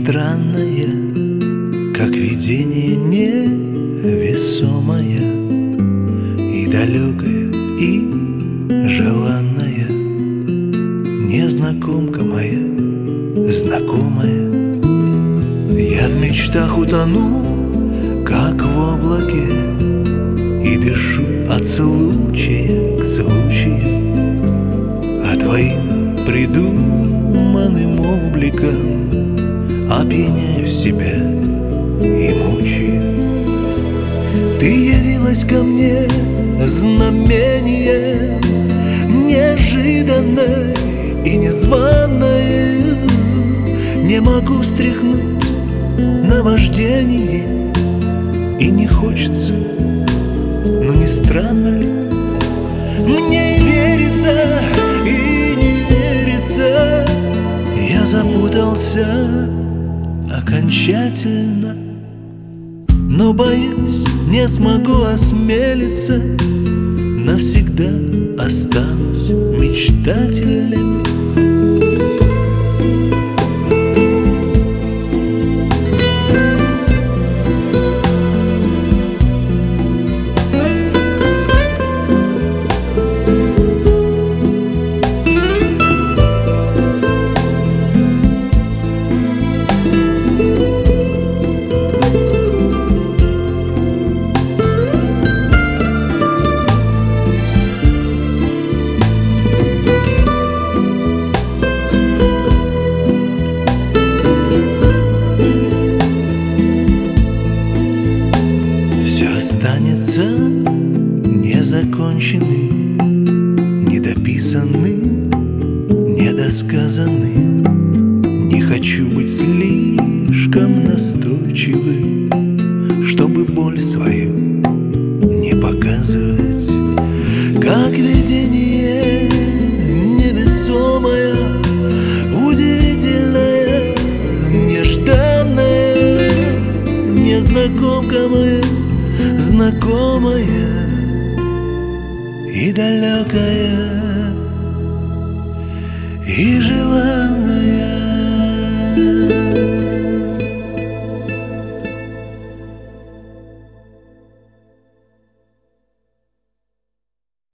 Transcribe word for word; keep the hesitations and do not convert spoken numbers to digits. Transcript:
странное, как видение невесомое, и далекое, и желанное. Незнакомка моя, знакомая, я в мечтах утону, как в облаке, и дышу от случая к случаю, а твоим придуманным обликом опьяняю себя и мучаю. Ты явилась ко мне знамение неожиданное и незваное. Не могу стряхнуть наваждение, и не хочется, но не странно ли? Мне и верится, и не верится. Я запутался окончательно, но боюсь, не смогу осмелиться. Навсегда останусь мечтателем. Останется незаконченным, недописанным, недосказанным. Не хочу быть слишком настойчивым, чтобы боль свою не показывать. Как видение невесомое, удивительное, нежданное. Незнакомка моя, знакомая и далекая, и желанная.